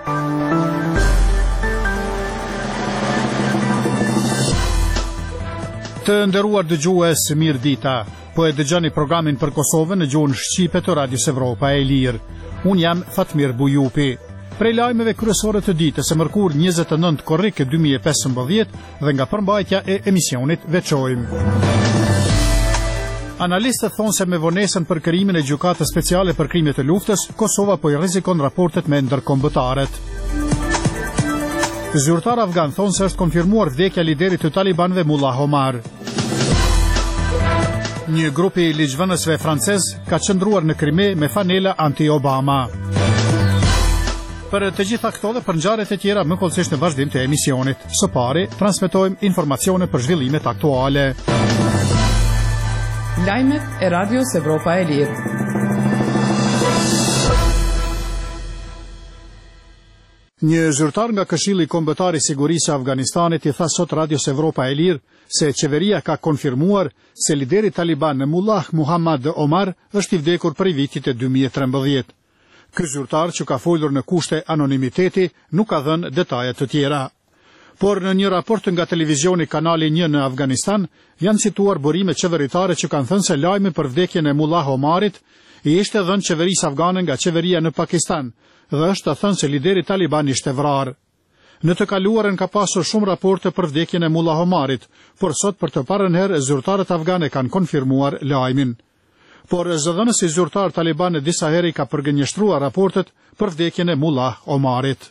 Të nderuar dëgjues, mirë dita. Po e dëgjoni programin për Kosovën në gjuhën shqipe të Radios Evropa e Lirë. Unë jam Fatmir Bujupi. Prej lajmeve kryesore të ditës së mërkur 29 korrik 2015 dhe nga përmbajtja e emisionit veçojmë. Analistët thonë se me vonesën për krimin e gjykatës speciale për krimet e luftës, Kosova po i rrezikon raportet me ndërkombëtarët. Zyrtar afgan thonë se është konfirmuar vdekja liderit të Talibanëve Mullah Omar. Një grupi ligjvënësve francez ka qëndruar në Krime me fanela anti-Obama. Për të gjitha këto dhe për ngjarjet e tjera më kollësisht në vazhdim të emisionit. Së pari, transmetojmë informacione për zhvillimet aktuale. Lajmet e Radios Evropa e Lirë. Një zyrtar nga Këshilli Kombëtar i Sigurisë së Afganistanit i tha sot Radios Evropa e Lirë se qeveria ka konfirmuar se lideri taliban Mullah Muhammad Omar është i vdekur prej vitit e 2013. Ky zyrtar, që ka folur në kushte anonimiteti, nuk ka dhënë detaje të tjera. Por në një raport nga televizioni Kanali 1 në Afganistan, janë cituar burime qeveritare që kanë thënë se lajmi për vdekjen e Mullah Omarit i ishte dhënë qeverisë afgane nga qeveria në Pakistan, dhe është të thënë se lideri taliban ishte vrarë. Në të kaluarën ka pasur shumë raporte për vdekjen e Mullah Omarit, por sot për të parën herë zyrtarët afgane kanë konfirmuar lajmin. Por zëdhënësi zyrtar taliban disa herë ka përgënjeshtruar raportet për vdekjen e Mullah Omarit.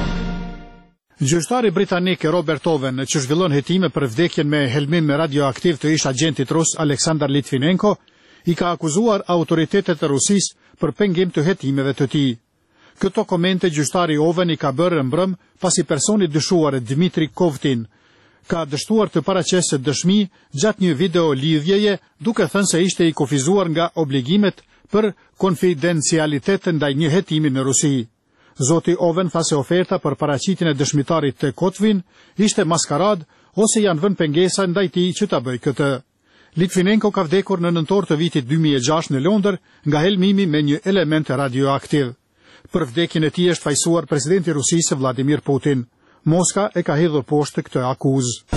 Gjyqtari britanik Robert Owen, që zhvillon hetime për vdekjen me helmim radioaktiv të ish agentit rus Aleksandar Litvinenko, i ka akuzuar autoritetet e Rusisë për pengim të hetimeve të tij. Këto komente gjyqtari Owen i ka bërë mbrëm pasi personi dyshuar Dmitri Kovtin ka dështuar të paraqesë dëshmi gjatë një video lidhjeje, duke thënë se ishte i kufizuar nga obligimet për konfidencialitet ndaj një hetimi në Rusi. Zoti Owen tha se oferta për paraqitjen e dëshmitarit të Kovtin ishte maskarad ose janë vënë pengesa ndaj tij që ta bëjë këtë. Litvinenko ka vdekur në nëntor të vitit 2006 në Londër nga helmimi me një element radioaktiv. Për vdekjen e tij është fajsuar presidenti i Rusisë Vladimir Putin. Moska e ka hedhur poshtë këtë akuzë.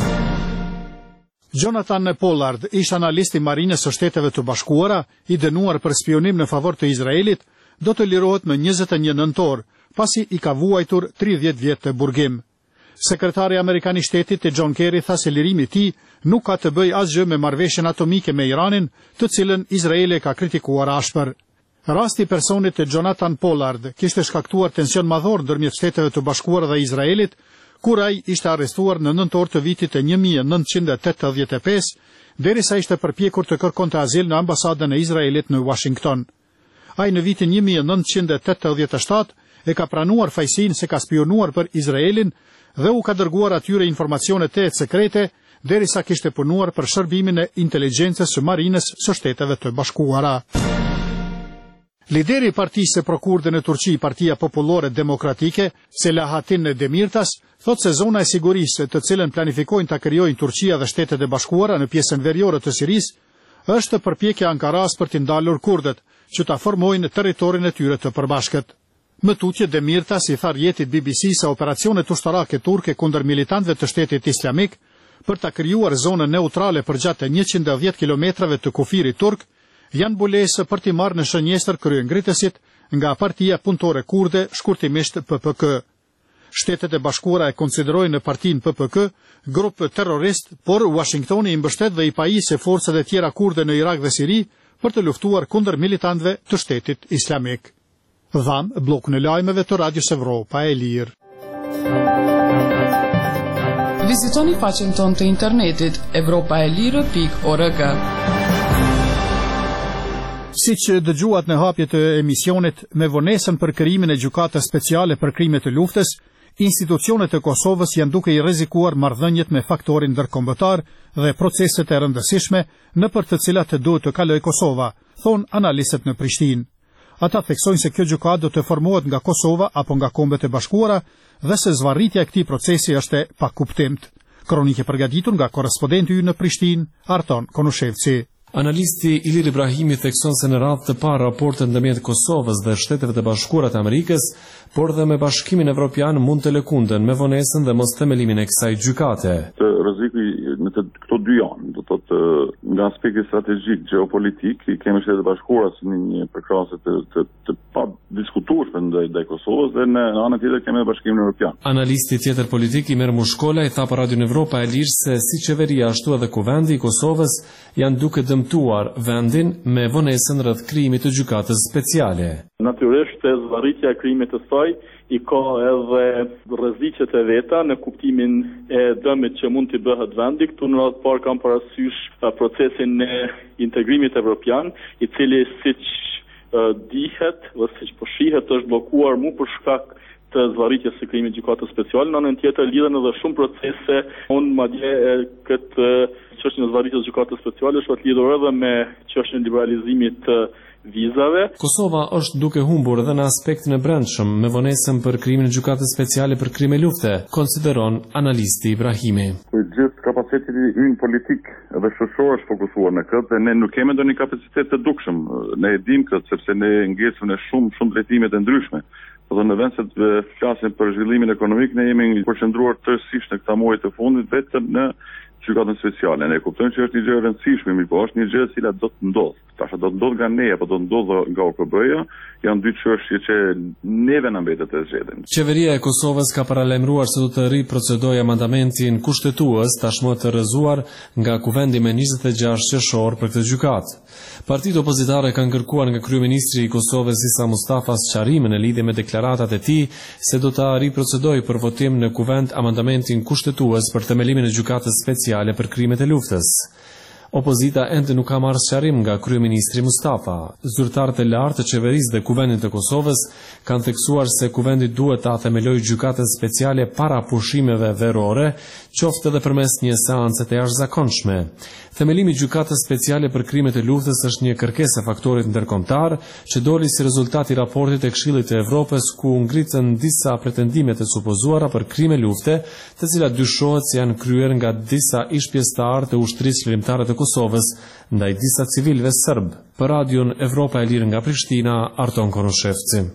Jonathan Pollard, ish analist i Marinës së Shteteve të Bashkuara, i dënuar për spionim në favor të Izraelit, do të lirohet më 21 nëntor, pasi i ka vuajtur 30 vjet të burgim. Sekretari amerikan i Shtetit John Kerry tha se lirimi i tij nuk ka të bëjë asgjë me marrëveshjen atomike me Iranin, të cilën Izraeli ka kritikuar ashpër. Rasti i personit të Jonathan Pollard kishte shkaktuar tension madhor ndërmjet Shteteve të Bashkuara dhe Izraelit, kur ai ishte arrestuar në nëntor të vitit të 1985, derisa ishte përpjekur të kërkonte azil në ambasadën e Izraelit në Washington. Ai në vitin 1987 e ka pranuar fajsinë se ka spionuar për Izraelin dhe u ka dërguar atyre informacione të sekrete, derisa kishte punuar për shërbimin e inteligjencës së Marinës së Shteteve të Bashkuara. Lideri i partisë së prokurdë në Turqi, Partia Popullore Demokratike, Selahattin Demirtas, thot se zona e sigurisë të cilën planifikojnë ta krijojnë Turqia dhe Shtetet e Bashkuara në pjesën veriore të Sirisë, është përpjekja e Ankaras për t'i ndalur kurdët, që ta formojnë territorin e tyre të përbashkët. Më tutje Demirtas i tha rjetit BBC se operacionet ushtarake turke kundër militantëve të Shtetit Islamik për ta krijuar zonën neutrale përgjatë 110 kilometrave të kufirit turk janë bulesë për t'i marrë në shënjestër kryengritësit nga Partia Punëtore Kurde, shkurtimisht PPK. Shtetet e Bashkuara e konsiderojnë partinë PPK grup terrorist, por Washingtoni i mbështet dhe i pajisë forcat e tjera kurde në Irak dhe Siri për të luftuar kundër militantëve të Shtetit Islamik. Dham bllokun e lajmeve të Radios Evropa e Lirë. Vizitoni faqen tonë të internetit evropaelire.org. Siç dëgjuat në hapje të emisionit, me vonesën për krimin e gjykatës speciale për krimet e luftës, institucionet e Kosovës janë duke i rrezikuar marrëdhëniet me faktorin ndërkombëtar dhe proceset e rëndësishme nëpër të cilat duhet të kalojë Kosova, thonë analistët në Prishtinë. Ata theksojnë se kjo gjykatë do të formohet nga Kosova apo nga Kombet e Bashkuara dhe se zvarritja e këtij procesi është pa kuptim. Kronikë përgatitur nga korrespondenti ynë në Prishtinë, Arton Konushevci. Analisti Ilir Ibrahimi thekson se në radhë të parë raportet ndërmjet Kosovës dhe Shteteve të Bashkuara të Amerikës, por dhe me Bashkimin Evropian mund të lëkunden me vonesën dhe mos themelimin e kësaj gjykate. Rreziku në këto dy janë, do thotë nga aspekti strategjik, gjeopolitik, i kemi Shtetet e Bashkuara si një përkrahje të pa diskutueshme ndaj Kosovës dhe në anën tjetër kemi Bashkimin Evropian. Analisti tjetër politik Imer Mushkola i tha për Radio Evropa e Lirë se si qeveria ashtu edhe kuvendi i Kosovës janë duke dëmtuar vendin me vonesën rreth krijimit të gjykatës speciale. Natyrisht zvarritja e krijimit të saj i ka edhe rreziqet e veta në kuptimin e dëmit që mund t'i bëhet vendi. Këtu në radhë parë kam parasysh procesin e integrimit evropian, i cili siç dihet dhe siç po shihet është bllokuar mu për shkak të zvarritjes së krijimit gjykatës speciale. Në anën tjetër lidhen edhe shumë procese. Unë madje këtë çështjen e zvarritjes gjykatës speciale është lidhur edhe me çështjen e liberalizimit të vizave. Kosova është duke humbur edhe në aspektin e brendshëm me vonesën për krijimin e gjykatës speciale për krime lufte, konsideron analisti Ibrahimi. Gjithë kapaciteti ynë politik dhe shoqëror është fokusuar në këtë dhe ne nuk kemi ndonjë kapacitet të dukshëm. Ne e dimë këtë sepse ne ngjesëm në shumë drejtime të ndryshme. Dhe në vend se të flasim për zhvillimin ekonomik, ne jemi përqendruar tërësisht në këta muaj të fundit vetëm në gjykatën speciale. Ne kuptojmë që është një gjë e rëndësishme, por është një gjë e cila do të ndodhë. Tash do të ndodhë nga ne apo do të ndodhë nga OKB-ja, janë dy çështje që neve na mbetet të zgjedhim. Qeveria e Kosovës ka paralajmëruar se do të ripërcedojë amandamentin kushtetues tashmë të rrëzuar nga Kuvendi me 26 qershor për këtë gjykatë. Partitë opozitare kanë kërkuar nga kryeministri i Kosovës Isa Mustafa sqarimin në lidhje me deklaratat e tij se do ta ripërcedojë për votim në Kuvend amandamentin kushtetues për themelimin e gjykatës speciale për krimet e luftës. Opozita ende nuk ka marrë sqarim nga kryeministri Mustafa. Zyrtarët e lartë të qeverisë dhe Kuvendit të Kosovës kanë theksuar se Kuvendi duhet ta themelojë gjykatën speciale para pushimeve verore, qoftë edhe përmes një seance të jashtëzakonshme. Themelimi i gjykatës speciale për krimet e luftës është një kërkesë e faktorit ndërkombëtar që doli si rezultat i raportit të Këshillit të Evropës ku ngritën disa pretendime të supozuara për krime lufte, të cilat dyshohet se janë kryer nga disa ish-pjesëtarë të ushtrisë lirimtare të Kosovës ndaj disa civilëve serb. Për Radion Evropa e Lirë nga Prishtina, Arton Konoshevci.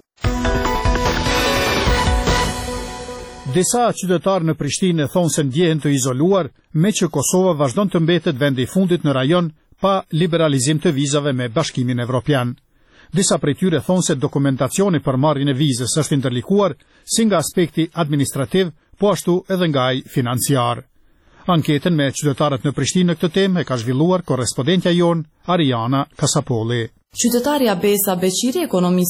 Disa qytetarë në Prishtinë thonë se ndjehen të izoluar, me që Kosova vazhdon të mbetet vendi i fundit në rajon pa liberalizim të vizave me Bashkimin Evropian. Disa prej tyre thonë se dokumentacioni për marrjen e vizës është ndërlikuar si nga aspekti administrativ, po ashtu edhe nga ai financiar. Anketën me qytetarët në Prishtinë në këtë temë e ka zhvilluar korrespondentja jon Ariana Kasapolli. Qytetarja Besa Beqiri, ekonomist